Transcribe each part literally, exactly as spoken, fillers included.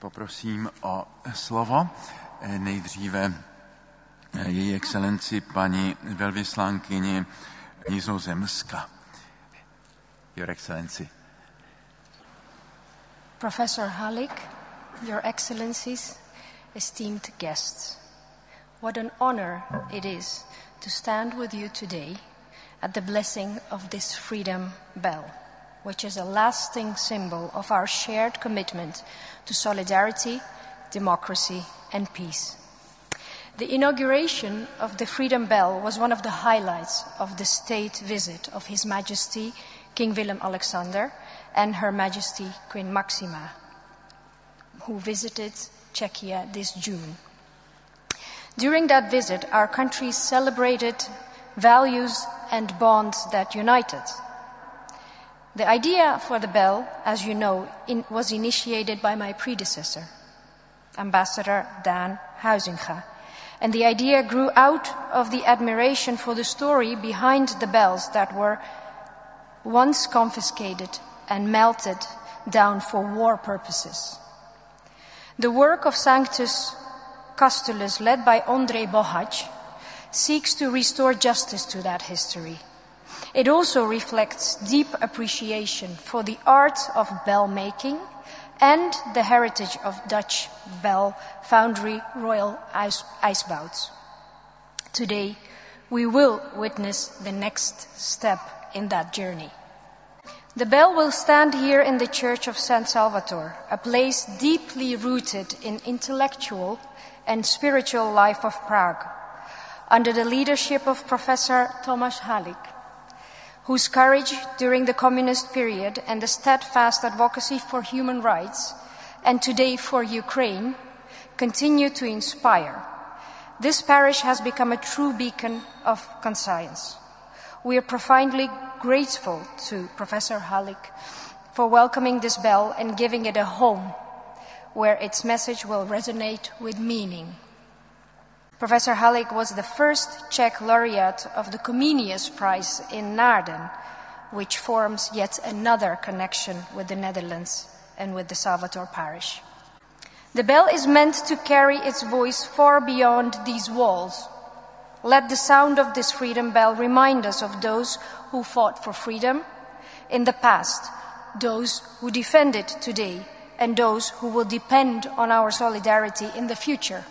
Poprosím o slovo nejdříve její excelenci paní velvyslankyni Nizozemska. Your Excellency. Professor Halik, Your Excellencies, esteemed guests, what an honor it is to stand with you today at the blessing of this freedom bell, which is a lasting symbol of our shared commitment to solidarity, democracy, and peace. The inauguration of the Freedom Bell was one of the highlights of the state visit of His Majesty King Willem-Alexander and Her Majesty Queen Maxima, who visited Czechia this June. During that visit, our countries celebrated values and bonds that united. The idea for the bell, as you know, in, was initiated by my predecessor, Ambassador Dan Huizinga, and the idea grew out of the admiration for the story behind the bells that were once confiscated and melted down for war purposes. The work of Sanctus Custulus, led by Ondrej Boháč, seeks to restore justice to that history. It also reflects deep appreciation for the art of bell making and the heritage of Dutch bell foundry Royal IJsbouwt. Today, we will witness the next step in that journey. The bell will stand here in the Church of Saint Salvator, a place deeply rooted in intellectual and spiritual life of Prague, under the leadership of Professor Tomáš Halik, whose courage during the communist period and the steadfast advocacy for human rights, and today for Ukraine, continue to inspire. This parish has become a true beacon of conscience. We are profoundly grateful to Professor Halik for welcoming this bell and giving it a home where its message will resonate with meaning. Professor Halik was the first Czech laureate of the Comenius Prize in Naarden, which forms yet another connection with the Netherlands and with the Salvator parish. The bell is meant to carry its voice far beyond these walls. Let the sound of this freedom bell remind us of those who fought for freedom in the past, those who defend it today, and those who will depend on our solidarity in the future.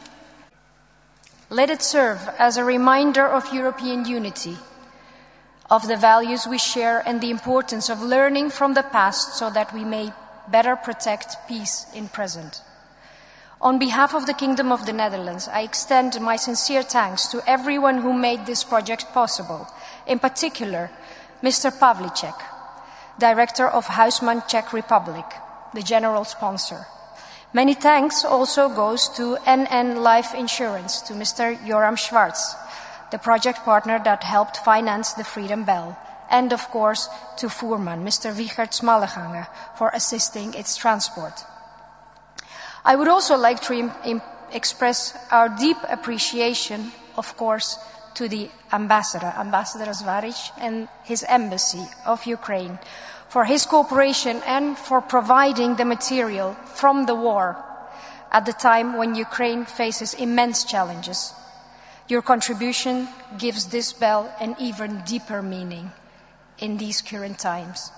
Let it serve as a reminder of European unity, of the values we share and the importance of learning from the past so that we may better protect peace in present. On behalf of the Kingdom of the Netherlands, I extend my sincere thanks to everyone who made this project possible, in particular, Mister Pavlicek, Director of Huisman Czech Republic, the general sponsor. Many thanks also goes to N N Life Insurance, to Mister Joram Schwartz, the project partner that helped finance the Freedom Bell, and of course to Voerman, Mister Wiechert Smalleganger, for assisting its transport. I would also like to im- im- express our deep appreciation, of course, to the ambassador, Ambassador Zvaric, and his embassy of Ukraine, for his cooperation and for providing the material from the war at the time when Ukraine faces immense challenges. Your contribution gives this bell an even deeper meaning in these current times.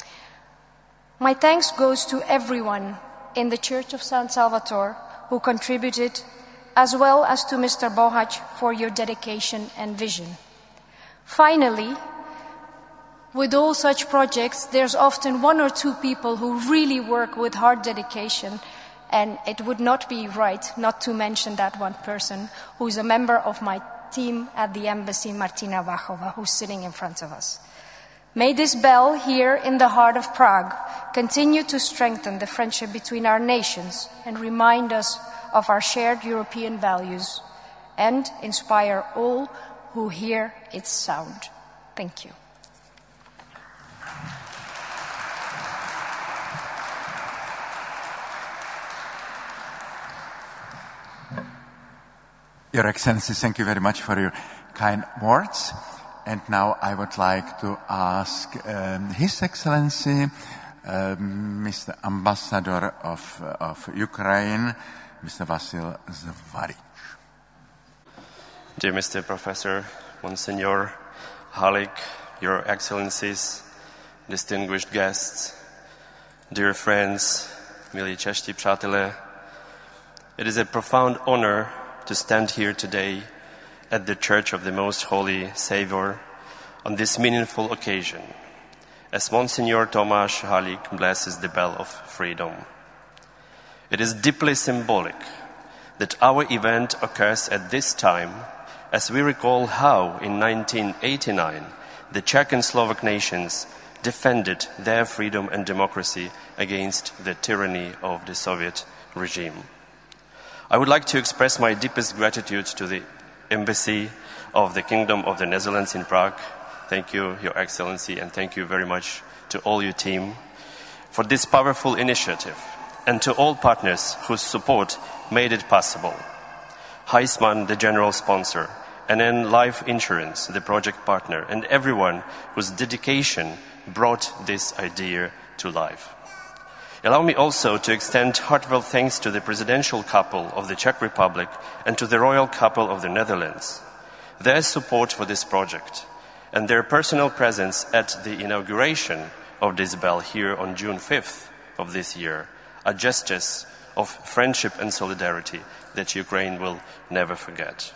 My thanks goes to everyone in the Church of Saint Salvator who contributed, as well as to Mister Boháč for your dedication and vision. Finally, with all such projects, there's often one or two people who really work with hard dedication, and it would not be right not to mention that one person who is a member of my team at the embassy, Martina Vachova, who's sitting in front of us. May this bell here in the heart of Prague continue to strengthen the friendship between our nations and remind us of our shared European values and inspire all who hear its sound. Thank you. Your Excellency, thank you very much for your kind words. And now I would like to ask um, His Excellency uh, Mister Ambassador of, uh, of Ukraine, Mister Vasil Zvaric. Dear Mister Professor, Monsignor Halik, Your Excellencies, distinguished guests, dear friends, milí čeští přátelé, it is a profound honor to stand here today at the Church of the Most Holy Saviour on this meaningful occasion, as Monsignor Tomáš Halik blesses the bell of freedom. It is deeply symbolic that our event occurs at this time, as we recall how in nineteen eighty-nine the Czech and Slovak nations defended their freedom and democracy against the tyranny of the Soviet regime. I would like to express my deepest gratitude to the Embassy of the Kingdom of the Netherlands in Prague. Thank you, Your Excellency, and thank you very much to all your team for this powerful initiative, and to all partners whose support made it possible. Heisman, the general sponsor, N N Life Insurance, the project partner, and everyone whose dedication brought this idea to life. Allow me also to extend heartfelt thanks to the presidential couple of the Czech Republic and to the royal couple of the Netherlands. Their support for this project and their personal presence at the inauguration of this bell here on June fifth of this year are gestures of friendship and solidarity that Ukraine will never forget.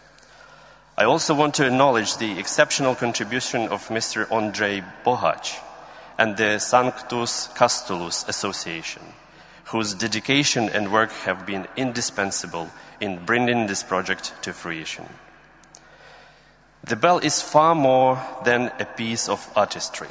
I also want to acknowledge the exceptional contribution of Mister Ondřej Boháč and the Sanctus Castulus Association, whose dedication and work have been indispensable in bringing this project to fruition. The bell is far more than a piece of artistry.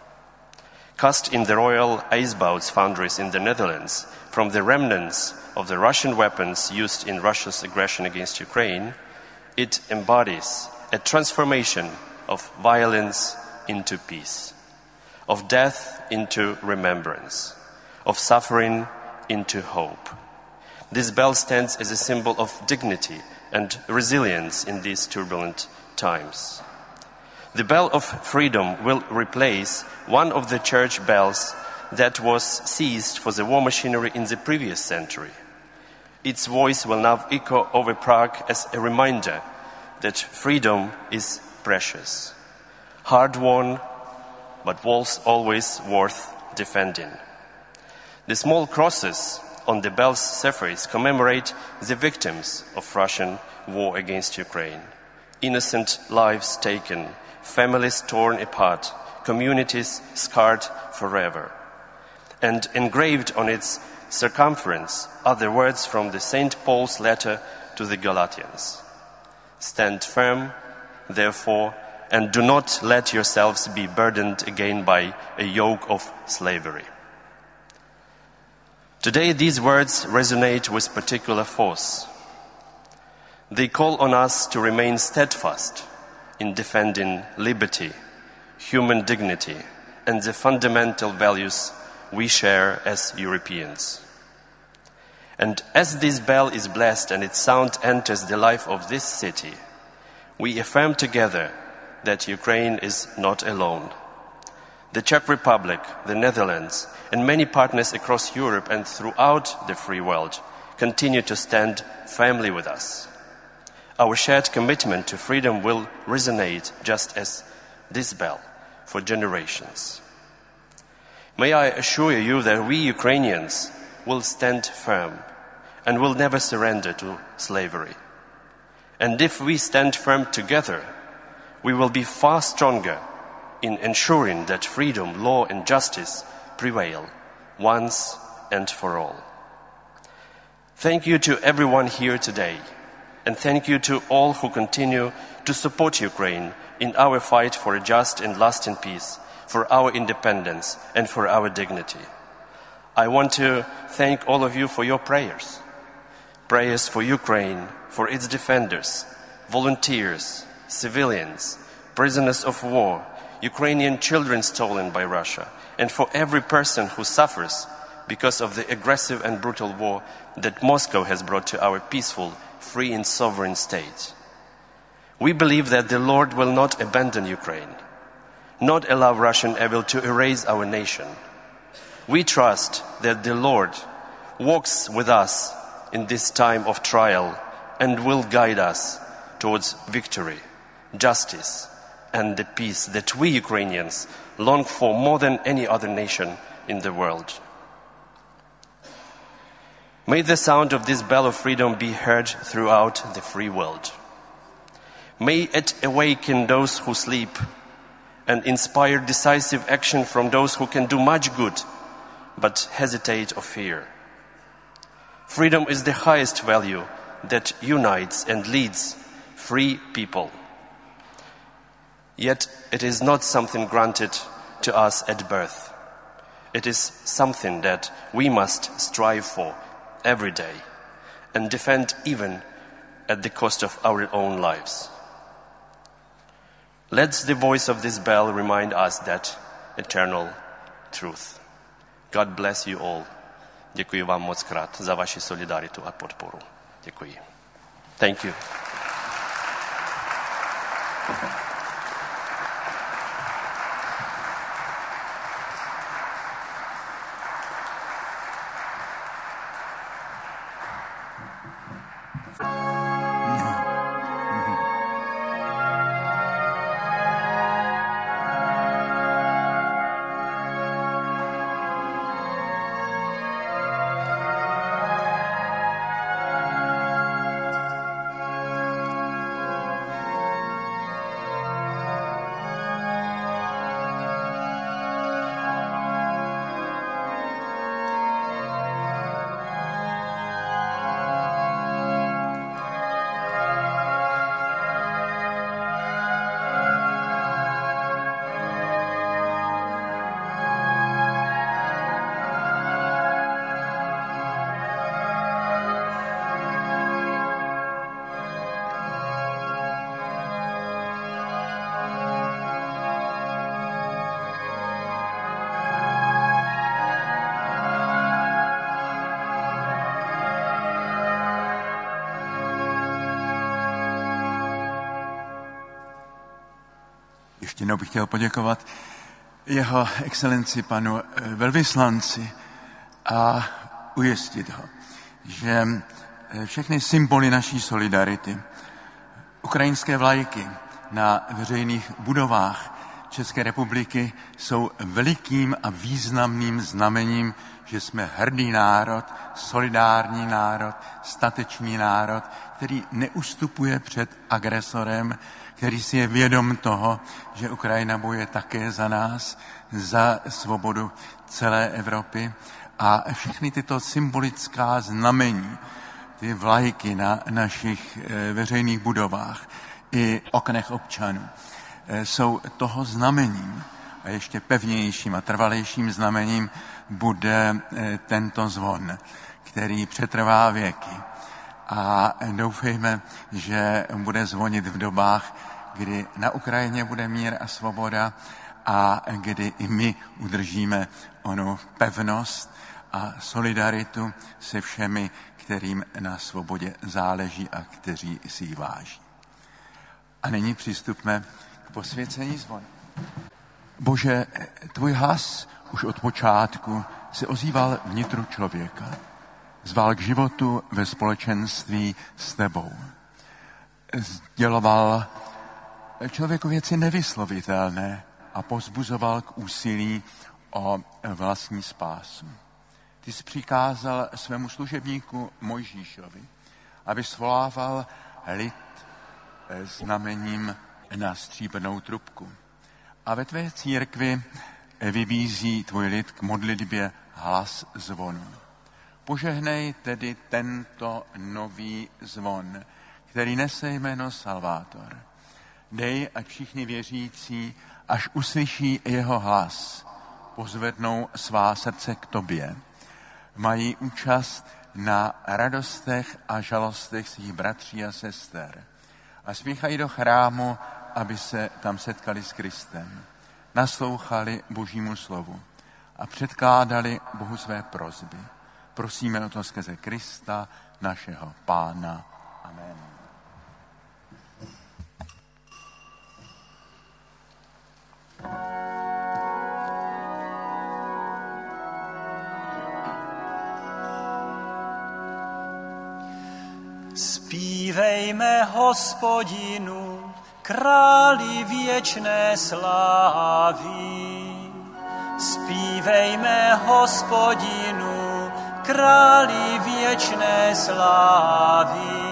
Cast in the Royal Ijsbouts foundries in the Netherlands from the remnants of the Russian weapons used in Russia's aggression against Ukraine, it embodies a transformation of violence into peace, of death into remembrance, of suffering into hope. This bell stands as a symbol of dignity and resilience in these turbulent times. The bell of freedom will replace one of the church bells that was seized for the war machinery in the previous century. Its voice will now echo over Prague as a reminder that freedom is precious, hard-won, but was always worth defending. The small crosses on the bell's surface commemorate the victims of Russian war against Ukraine. Innocent lives taken, families torn apart, communities scarred forever. And engraved on its circumference are the words from the Saint Paul's letter to the Galatians. Stand firm, therefore, and do not let yourselves be burdened again by a yoke of slavery. Today, these words resonate with particular force. They call on us to remain steadfast in defending liberty, human dignity, and the fundamental values we share as Europeans. And as this bell is blessed and its sound enters the life of this city, we affirm together that Ukraine is not alone. The Czech Republic, the Netherlands, and many partners across Europe and throughout the free world continue to stand firmly with us. Our shared commitment to freedom will resonate just as this bell for generations. May I assure you that we Ukrainians will stand firm and will never surrender to slavery. And if we stand firm together, we will be far stronger in ensuring that freedom, law, and justice prevail once and for all. Thank you to everyone here today, and thank you to all who continue to support Ukraine in our fight for a just and lasting peace, for our independence, and for our dignity. I want to thank all of you for your prayers. Prayers for Ukraine, for its defenders, volunteers, civilians, prisoners of war, Ukrainian children stolen by Russia, and for every person who suffers because of the aggressive and brutal war that Moscow has brought to our peaceful, free and sovereign state. We believe that the Lord will not abandon Ukraine, not allow Russian evil to erase our nation. We trust that the Lord walks with us in this time of trial and will guide us towards victory, justice, and the peace that we Ukrainians long for more than any other nation in the world. May the sound of this bell of freedom be heard throughout the free world. May it awaken those who sleep and inspire decisive action from those who can do much good but hesitate or fear. Freedom is the highest value that unites and leads free people. Yet it is not something granted to us at birth. It is something that we must strive for every day and defend even at the cost of our own lives. Let the voice of this bell remind us that eternal truth. God bless you all. Děkuji vám moc krát za vaši solidaritu a podporu. Děkuji. Thank you. Ještě jednou bych chtěl poděkovat jeho excelenci panu velvyslanci a ujistit ho, že všechny symboly naší solidarity, ukrajinské vlajky na veřejných budovách České republiky jsou velikým a významným znamením, že jsme hrdý národ, solidární národ, statečný národ, který neustupuje před agresorem, který si je vědom toho, že Ukrajina bojuje také za nás, za svobodu celé Evropy. A všechny tyto symbolická znamení, ty vlajky na našich veřejných budovách i oknech občanů, jsou toho znamením. A ještě pevnějším a trvalejším znamením bude tento zvon, který přetrvá věky. A doufejme, že bude zvonit v dobách, kdy na Ukrajině bude mír a svoboda a kdy i my udržíme onu pevnost a solidaritu se všemi, kterým na svobodě záleží a kteří si ji váží. A nyní přistupme k posvěcení zvonu. Bože, tvůj hlas už od počátku se ozýval vnitru člověka. Zval k životu ve společenství s tebou. Sděloval člověku věci nevyslovitelné a povzbuzoval k úsilí o vlastní spásu. Ty jsi přikázal svému služebníku Mojžíšovi, aby svolával lid znamením na stříbrnou trubku. A ve tvé církvi vybízí tvůj lid k modlitbě hlas zvonu. Požehnej tedy tento nový zvon, který nese jméno Salvátor. Dej, ať všichni věřící, až uslyší jeho hlas, pozvednou svá srdce k tobě. Mají účast na radostech a žalostech svých bratří a sester. A spěchají do chrámu, aby se tam setkali s Kristem. Naslouchali Božímu slovu a předkládali Bohu své prosby. Prosíme o to skrze Krista, našeho Pána. Amen. Zpívejme Hospodinu, králi věčné slávy. Zpívejme Hospodinu, králi věčné slávy.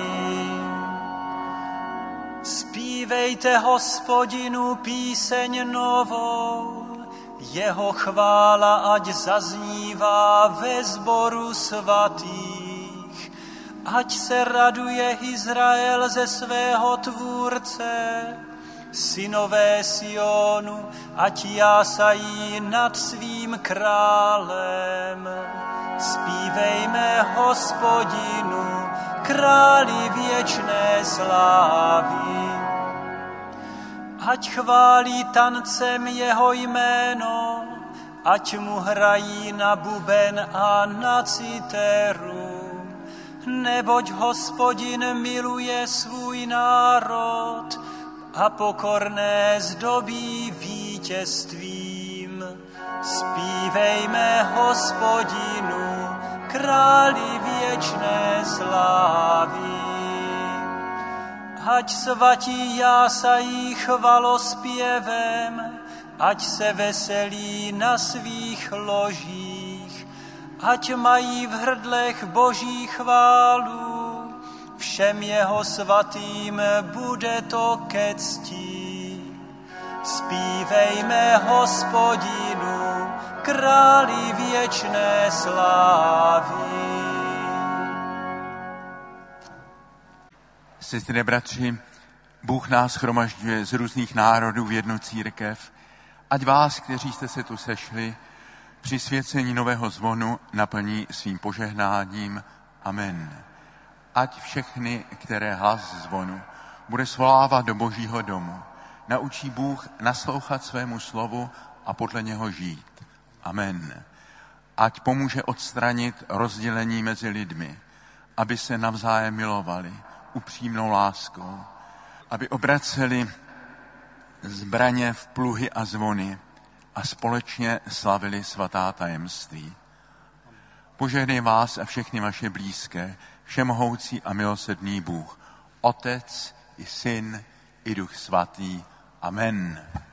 Zpívejte Hospodinu píseň novou, jeho chvála ať zaznívá ve sboru svatých. Ať se raduje Izrael ze svého tvůrce, synové Sionu, ať jásají nad svým králem. Zpívejme Hospodinu, králi věčné slávy. Ať chválí tancem jeho jméno, ať mu hrají na buben a na citeru. Neboť Hospodin miluje svůj národ a pokorné zdobí vítězstvím. Zpívejme Hospodinu, králi věčné slávy. Ať svatí jásají chvalospěvem, ať se veselí na svých ložích, ať mají v hrdlech Boží chválu, všem jeho svatým bude to ke cti. Zpívejme Hospodinu, králi věčné slávy. Sestry, bratři, Bůh nás shromažďuje z různých národů v jednu církev. Ať vás, kteří jste se tu sešli, při svěcení nového zvonu naplní svým požehnáním. Amen. Ať všechny, které hlas zvonu bude svolávat do Božího domu, naučí Bůh naslouchat svému slovu a podle něho žít. Amen. Ať pomůže odstranit rozdělení mezi lidmi, aby se navzájem milovali upřímnou láskou, aby obraceli zbraně v pluhy a zvony a společně slavili svatá tajemství. Požehnej vás a všechny vaše blízké, všemohoucí a milosrdný Bůh, Otec i Syn i Duch Svatý. Amen.